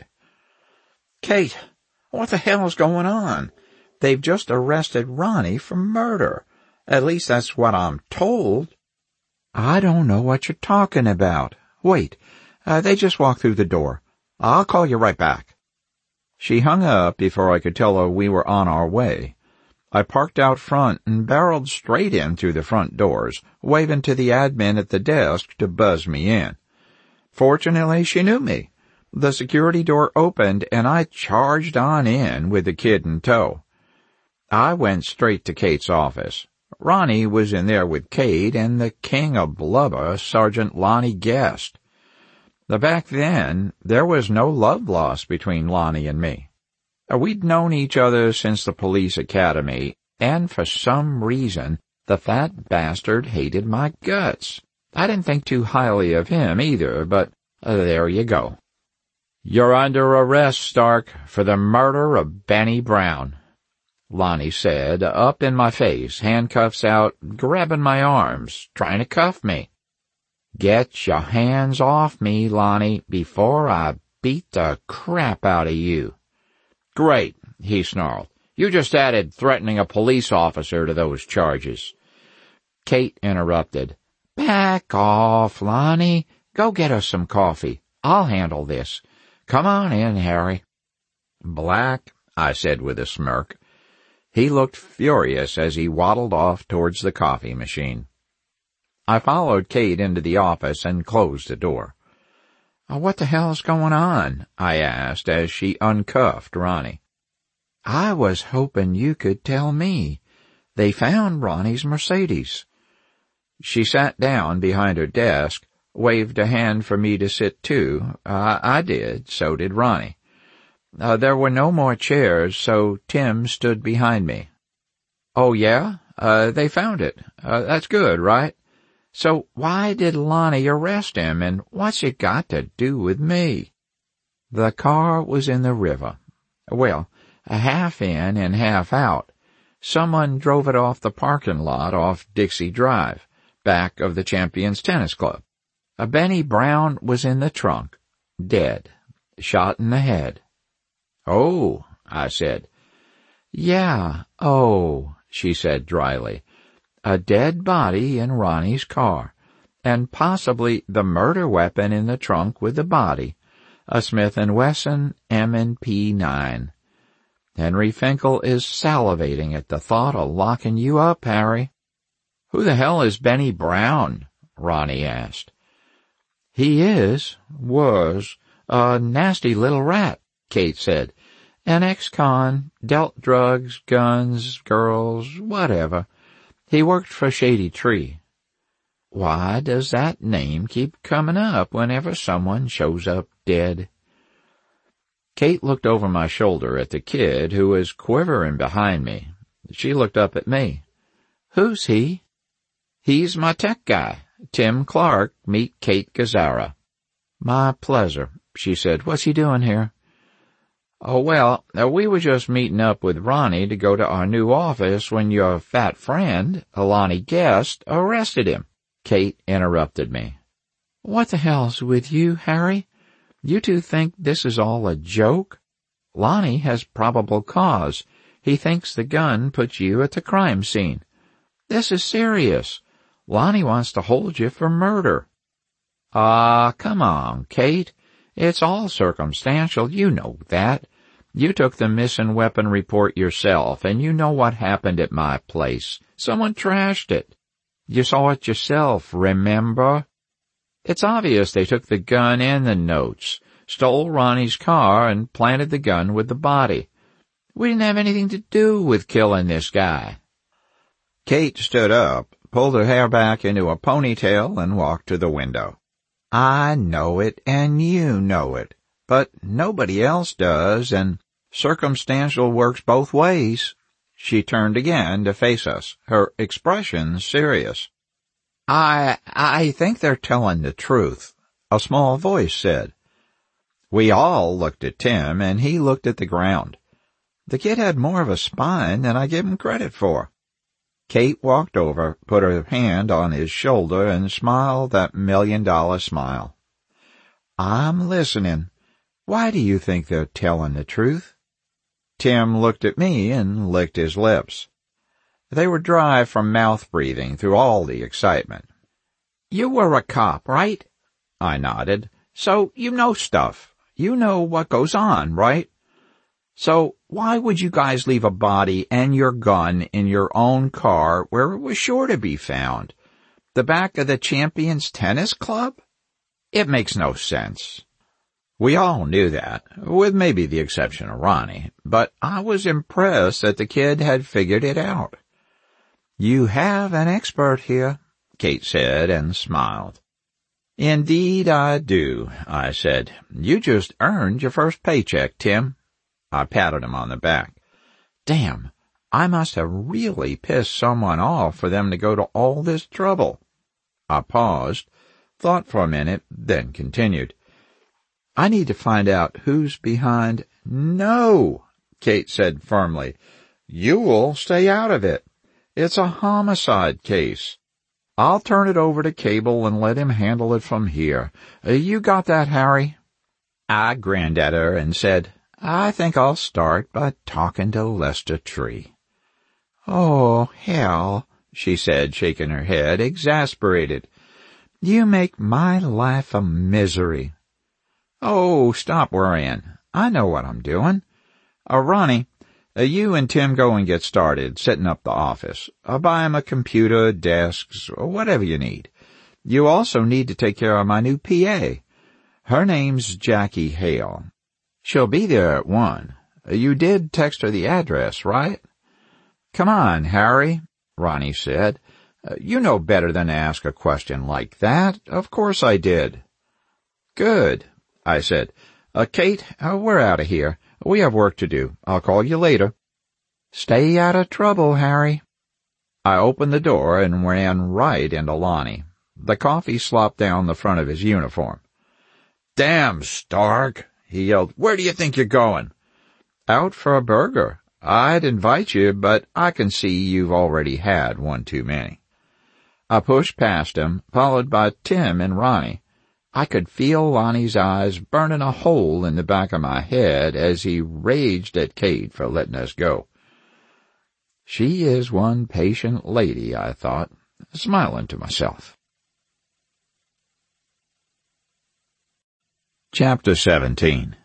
Kate, what the hell's going on? They've just arrested Ronnie for murder. At least that's what I'm told. I don't know what you're talking about. Wait, uh, they just walked through the door. I'll call you right back. She hung up before I could tell her we were on our way. I parked out front and barreled straight in through the front doors, waving to the admin at the desk to buzz me in. Fortunately, she knew me. The security door opened and I charged on in with the kid in tow. I went straight to Kate's office. Ronnie was in there with Kate and the king of blubber, Sergeant Lonnie Guest. Back then, there was no love lost between Lonnie and me. We'd known each other since the police academy, and for some reason, the fat bastard hated my guts. I didn't think too highly of him either, but uh, there you go. You're under arrest, Stark, for the murder of Benny Brown, Lonnie said, up in my face, handcuffs out, grabbing my arms, trying to cuff me. Get your hands off me, Lonnie, before I beat the crap out of you. Great, he snarled. You just added threatening a police officer to those charges. Kate interrupted. Back off, Lonnie. Go get us some coffee. I'll handle this. Come on in, Harry. Black, I said with a smirk. He looked furious as he waddled off towards the coffee machine. I followed Kate into the office and closed the door. What the hell's going on? I asked as she uncuffed Ronnie. I was hoping you could tell me. They found Ronnie's Mercedes. She sat down behind her desk, waved a hand for me to sit too. Uh, I did, so did Ronnie. Uh, there were no more chairs, so Tim stood behind me. Oh, yeah? Uh, they found it. Uh, that's good, right? So why did Lonnie arrest him, and what's it got to do with me? The car was in the river. Well, half in and half out. Someone drove it off the parking lot off Dixie Drive, back of the Champions Tennis Club. A Benny Brown was in the trunk, dead, shot in the head. Oh, I said. Yeah, oh, she said dryly. A dead body in Ronnie's car, and possibly the murder weapon in the trunk with the body, a Smith and Wesson M and P nine. Henry Finkel is salivating at the thought of locking you up, Harry. Who the hell is Benny Brown? Ronnie asked. He is, was, a nasty little rat, Kate said. An ex-con, dealt drugs, guns, girls, whatever. He worked for Shady Tree. Why does that name keep coming up whenever someone shows up dead? Kate looked over my shoulder at the kid who was quivering behind me. She looked up at me. Who's he? He's my tech guy, Tim Clark. Meet Kate Gazzara. My pleasure, she said. What's he doing here? Oh, well, we were just meeting up with Ronnie to go to our new office when your fat friend, Lonnie Guest, arrested him. Kate interrupted me. What the hell's with you, Harry? You two think this is all a joke? Lonnie has probable cause. He thinks the gun put you at the crime scene. This is serious. Lonnie wants to hold you for murder. Ah, uh, come on, Kate. It's all circumstantial, you know that. You took the missing weapon report yourself, and you know what happened at my place. Someone trashed it. You saw it yourself, remember? It's obvious they took the gun and the notes, stole Ronnie's car, and planted the gun with the body. We didn't have anything to do with killing this guy. Kate stood up, pulled her hair back into a ponytail, and walked to the window. I know it, and you know it, but nobody else does, and circumstantial works both ways. She turned again to face us, her expression serious. I, I think they're telling the truth, a small voice said. We all looked at Tim, and he looked at the ground. The kid had more of a spine than I give him credit for. Kate walked over, put her hand on his shoulder, and smiled that million-dollar smile. I'm listening. Why do you think they're telling the truth? Tim looked at me and licked his lips. They were dry from mouth-breathing through all the excitement. You were a cop, right? I nodded. So you know stuff. You know what goes on, right? So why would you guys leave a body and your gun in your own car where it was sure to be found? The back of the Champions Tennis Club? It makes no sense. We all knew that, with maybe the exception of Ronnie, but I was impressed that the kid had figured it out. You have an expert here, Kate said and smiled. Indeed I do, I said. You just earned your first paycheck, Tim. I patted him on the back. Damn, I must have really pissed someone off for them to go to all this trouble. I paused, thought for a minute, then continued. I need to find out who's behind— No, Kate said firmly. You'll stay out of it. It's a homicide case. I'll turn it over to Cable and let him handle it from here. Uh, you got that, Harry? I grinned at her and said, I think I'll start by talking to Lester Tree. Oh, hell, she said, shaking her head, exasperated. You make my life a misery. Oh, stop worrying. I know what I'm doing. Uh, Ronnie, uh, you and Tim go and get started setting up the office. I'll buy him a computer, desks, or whatever you need. You also need to take care of my new P A. Her name's Jackie Hale. She'll be there at one. You did text her the address, right? Come on, Harry, Ronnie said. Uh, you know better than to ask a question like that. Of course I did. Good, I said. Uh, Kate, uh, we're out of here. We have work to do. I'll call you later. Stay out of trouble, Harry. I opened the door and ran right into Lonnie. The coffee slopped down the front of his uniform. Damn, Stark, he yelled. Where do you think you're going? Out for a burger. I'd invite you, but I can see you've already had one too many. I pushed past him, followed by Tim and Ronnie. I could feel Lonnie's eyes burning a hole in the back of my head as he raged at Kate for letting us go. She is one patient lady, I thought, smiling to myself. Chapter seventeen.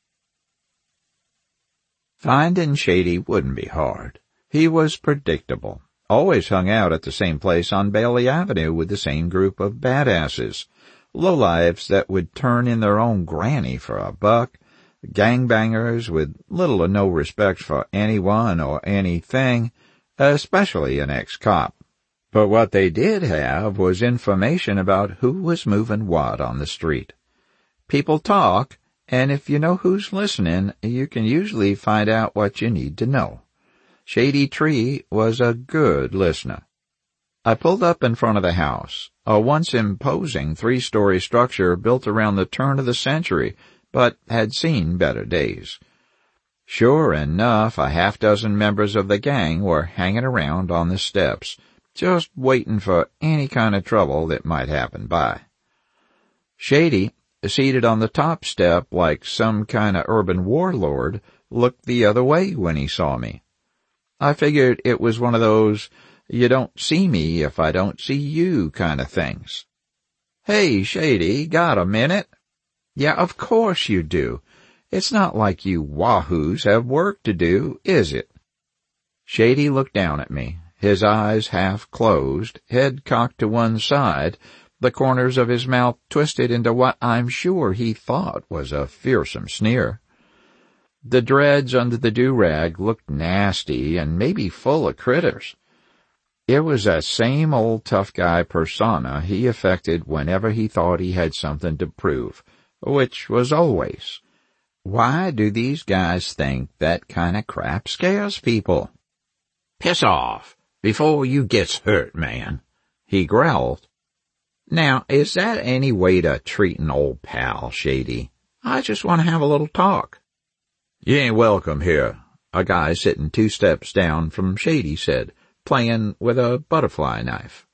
Finding Shady wouldn't be hard. He was predictable. Always hung out at the same place on Bailey Avenue with the same group of badasses. Lowlifes that would turn in their own granny for a buck. Gangbangers with little or no respect for anyone or anything, especially an ex-cop. But what they did have was information about who was moving what on the street. People talk, and if you know who's listening, you can usually find out what you need to know. Shady Tree was a good listener. I pulled up in front of the house, a once imposing three-story structure built around the turn of the century, but had seen better days. Sure enough, a half-dozen members of the gang were hanging around on the steps, just waiting for any kind of trouble that might happen by. Shady, seated on the top step like some kind of urban warlord, looked the other way when he saw me. I figured it was one of those you don't see me if I don't see you kind of things. "Hey, Shady, got a minute?" "Yeah, of course you do. It's not like you wahoos have work to do, is it?" Shady looked down at me, his eyes half closed, head cocked to one side, the corners of his mouth twisted into what I'm sure he thought was a fearsome sneer. The dreads under the do-rag looked nasty and maybe full of critters. It was that same old tough guy persona he affected whenever he thought he had something to prove, which was always. Why do these guys think that kind of crap scares people? "Piss off, before you gets hurt, man," he growled. "Now, is that any way to treat an old pal, Shady? I just want to have a little talk." "You ain't welcome here," a guy sitting two steps down from Shady said, playing with a butterfly knife.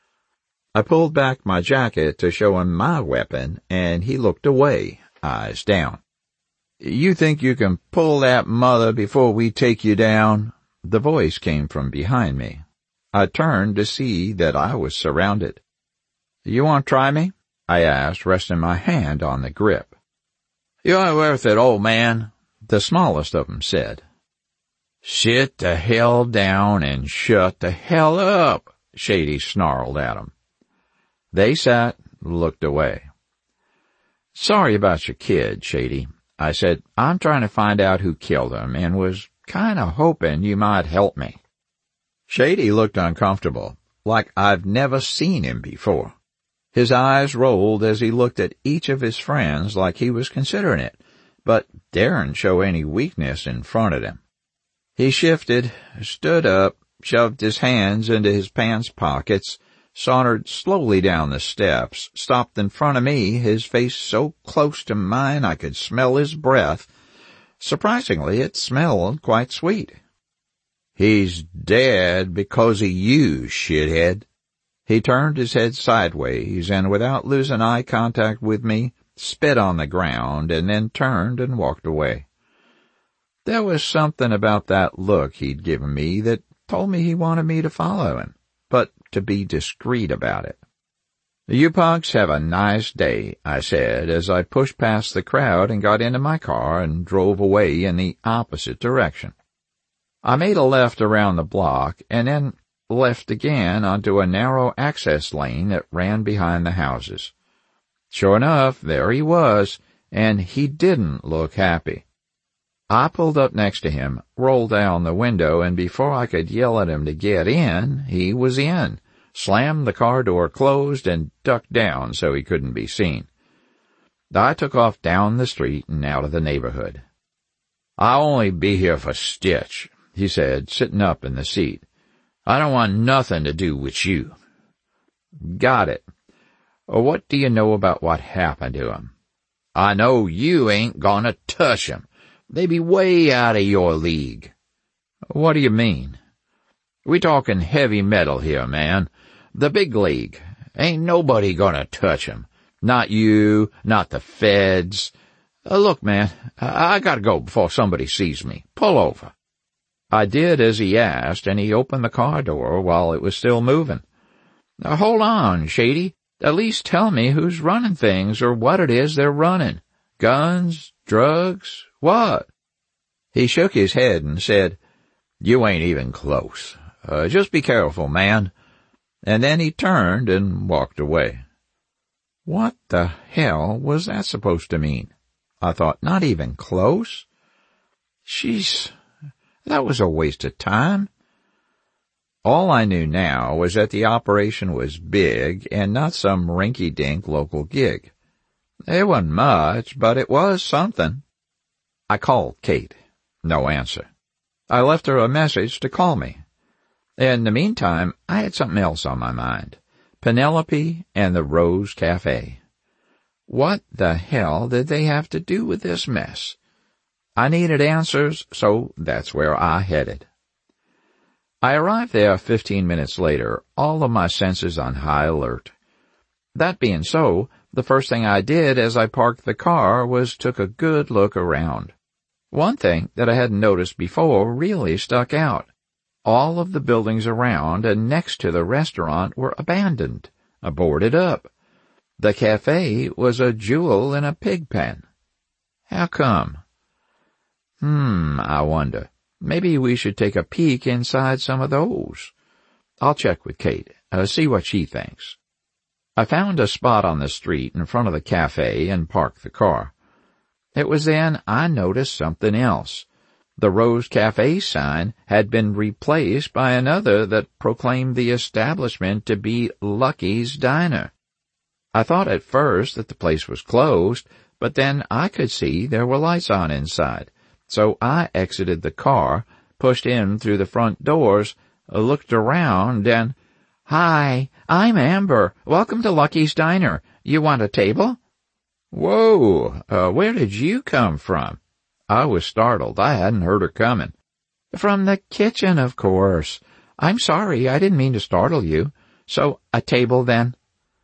I pulled back my jacket to show him my weapon, and he looked away, eyes down. "You think you can pull that mother before we take you down?" The voice came from behind me. I turned to see that I was surrounded. "You want to try me?" I asked, resting my hand on the grip. "You ain't worth it, old man," the smallest of them said. "Sit the hell down and shut the hell up," Shady snarled at him. They sat, looked away. "Sorry about your kid, Shady," I said. "I'm trying to find out who killed him and was kinda hoping you might help me." Shady looked uncomfortable, like I've never seen him before. His eyes rolled as he looked at each of his friends like he was considering it, but daren't show any weakness in front of him. He shifted, stood up, shoved his hands into his pants pockets, sauntered slowly down the steps, stopped in front of me, his face so close to mine I could smell his breath. Surprisingly, it smelled quite sweet. "He's dead because of you, shithead." He turned his head sideways and, without losing eye contact with me, spit on the ground and then turned and walked away. There was something about that look he'd given me that told me he wanted me to follow him, but to be discreet about it. "You punks have a nice day," I said as I pushed past the crowd and got into my car and drove away in the opposite direction. I made a left around the block and then left again onto a narrow access lane that ran behind the houses. Sure enough, there he was, and he didn't look happy. I pulled up next to him, rolled down the window, and before I could yell at him to get in, he was in, slammed the car door closed, and ducked down so he couldn't be seen. I took off down the street and out of the neighborhood. "I'll only be here for Stitch," he said, sitting up in the seat. "I don't want nothing to do with you." "Got it. What do you know about what happened to him?" "I know you ain't gonna touch him. They be way out of your league." "What do you mean?" "We talkin' heavy metal here, man. The big league. Ain't nobody gonna touch him. Not you, not the feds. Uh, look, man, I, I gotta go before somebody sees me. Pull over." I did as he asked, and he opened the car door while it was still moving. "Now, hold on, Shady. At least tell me who's running things or what it is they're running. Guns, drugs, what?" He shook his head and said, "You ain't even close. Uh, just be careful, man." And then he turned and walked away. What the hell was that supposed to mean? I thought, not even close? Sheesh, that was a waste of time. All I knew now was that the operation was big and not some rinky-dink local gig. It wasn't much, but it was something. I called Kate. No answer. I left her a message to call me. In the meantime, I had something else on my mind. Penelope and the Rose Cafe. What the hell did they have to do with this mess? I needed answers, so that's where I headed. I arrived there fifteen minutes later, all of my senses on high alert. That being so, the first thing I did as I parked the car was took a good look around. One thing that I hadn't noticed before really stuck out. All of the buildings around and next to the restaurant were abandoned, boarded up. The cafe was a jewel in a pig pen. How come? Hmm, I wonder. Maybe we should take a peek inside some of those. I'll check with Kate, uh, see what she thinks. I found a spot on the street in front of the cafe and parked the car. It was then I noticed something else. The Rose Cafe sign had been replaced by another that proclaimed the establishment to be Lucky's Diner. I thought at first that the place was closed, but then I could see there were lights on inside. So I exited the car, pushed in through the front doors, looked around, and, "Hi, I'm Amber. Welcome to Lucky's Diner. You want a table?" "Whoa, uh, where did you come from?" I was startled. I hadn't heard her coming. "From the kitchen, of course. I'm sorry, I didn't mean to startle you. So, a table then?"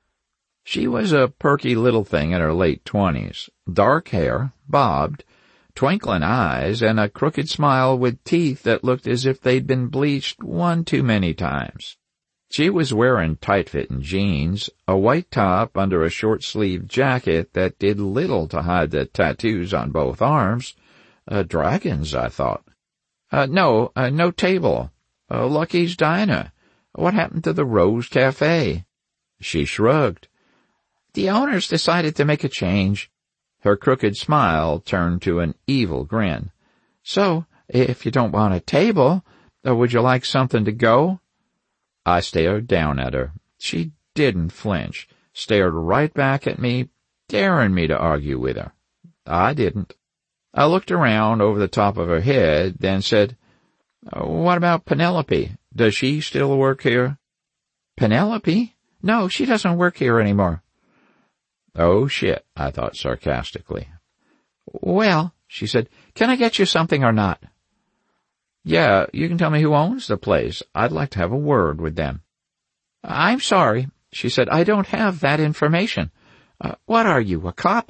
She was a perky little thing in her late twenties, dark hair, bobbed, twinkling eyes, and a crooked smile with teeth that looked as if they'd been bleached one too many times. She was wearing tight-fitting jeans, a white top under a short-sleeved jacket that did little to hide the tattoos on both arms. Uh, dragons, I thought. Uh, no, uh, no table. Uh, Lucky's Diner. What happened to the Rose Cafe? She shrugged. The owners decided to make a change. Her crooked smile turned to an evil grin. So, if you don't want a table, uh, would you like something to go? I stared down at her. She didn't flinch, stared right back at me, daring me to argue with her. I didn't. I looked around over the top of her head, then said, "What about Penelope? Does she still work here?" "Penelope? No, she doesn't work here anymore." "Oh, shit," I thought sarcastically. "Well," she said, "can I get you something or not?" "Yeah, you can tell me who owns the place. I'd like to have a word with them." "I'm sorry," she said, "I don't have that information. Uh, what are you, a cop?"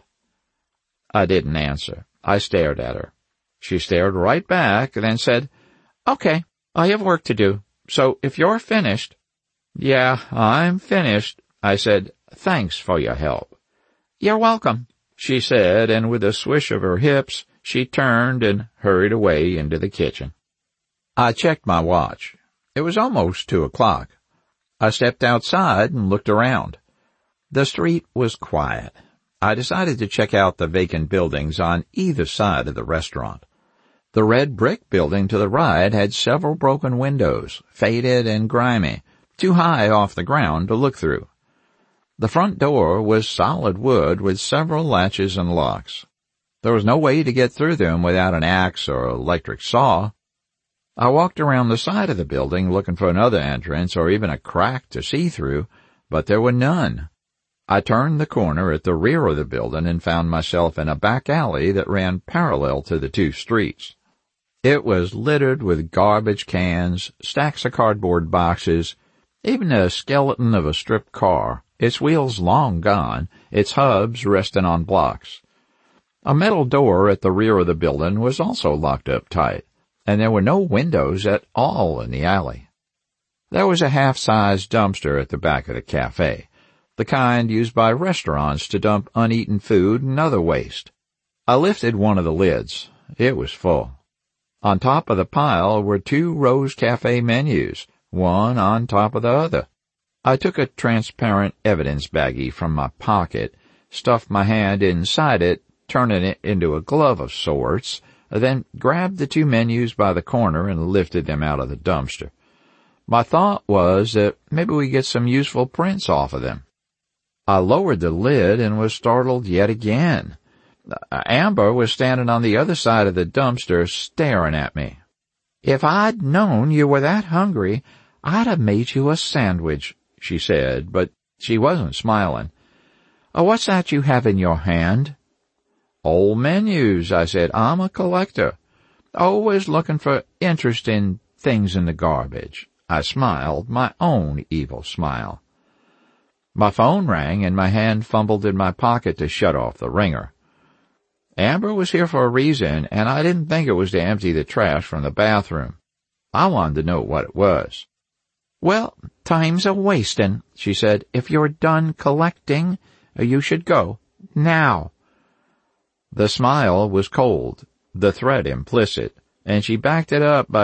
I didn't answer. I stared at her. She stared right back, then said, "Okay, I have work to do, so if you're finished—" "Yeah, I'm finished," I said. "Thanks for your help." "You're welcome," she said, and with a swish of her hips, she turned and hurried away into the kitchen. I checked my watch. It was almost two o'clock. I stepped outside and looked around. The street was quiet. I decided to check out the vacant buildings on either side of the restaurant. The red brick building to the right had several broken windows, faded and grimy, too high off the ground to look through. The front door was solid wood with several latches and locks. There was no way to get through them without an axe or electric saw. I walked around the side of the building looking for another entrance or even a crack to see through, but there were none. I turned the corner at the rear of the building and found myself in a back alley that ran parallel to the two streets. It was littered with garbage cans, stacks of cardboard boxes, even a skeleton of a stripped car, its wheels long gone, its hubs resting on blocks. A metal door at the rear of the building was also locked up tight, and there were no windows at all in the alley. There was a half-sized dumpster at the back of the cafe, the kind used by restaurants to dump uneaten food and other waste. I lifted one of the lids. It was full. On top of the pile were two Rose Cafe menus, one on top of the other. I took a transparent evidence baggie from my pocket, stuffed my hand inside it, turning it into a glove of sorts, then grabbed the two menus by the corner and lifted them out of the dumpster. My thought was that maybe we get some useful prints off of them. I lowered the lid and was startled yet again. Amber was standing on the other side of the dumpster staring at me. "If I'd known you were that hungry, I'd have made you a sandwich," she said, but she wasn't smiling. "Oh, what's that you have in your hand?" "Old menus," I said. "I'm a collector. Always looking for interesting things in the garbage." I smiled, my own evil smile. My phone rang and my hand fumbled in my pocket to shut off the ringer. Amber was here for a reason, and I didn't think it was to empty the trash from the bathroom. I wanted to know what it was. "Well, time's a-wastin'," she said. "If you're done collecting, You should go. Now." The smile was cold, the threat implicit, and she backed it up by